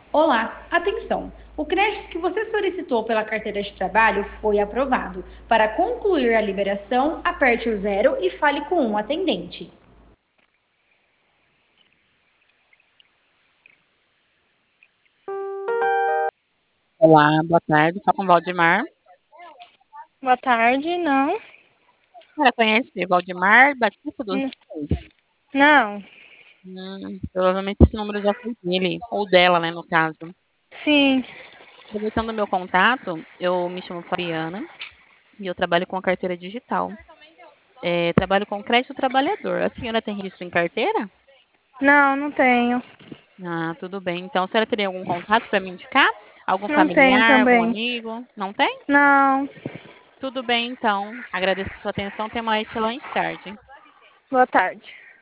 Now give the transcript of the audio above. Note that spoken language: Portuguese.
Olá, atenção! O crédito que você solicitou pela carteira de trabalho foi aprovado. Para concluir a liberação, aperte o zero e fale com um atendente. Olá, boa tarde. Fala com o Valdemar. Boa tarde, não. Cara, conhece Valdemar Batista dos N- Reis? Não. Provavelmente esse número já foi dele, ou dela, né, no caso. Sim. Aproveitando o meu contato, eu me chamo Fabiana e eu trabalho com a carteira digital. Trabalho com crédito trabalhador. A senhora tem registro em carteira? Não, não tenho. Ah, tudo bem. Então, a senhora teria algum contato para me indicar? Algum Não tenho familiar, algum também. amigo? Não tem? Não. Tudo bem, então. Agradeço a sua atenção. Tenha uma excelente tarde. Boa tarde.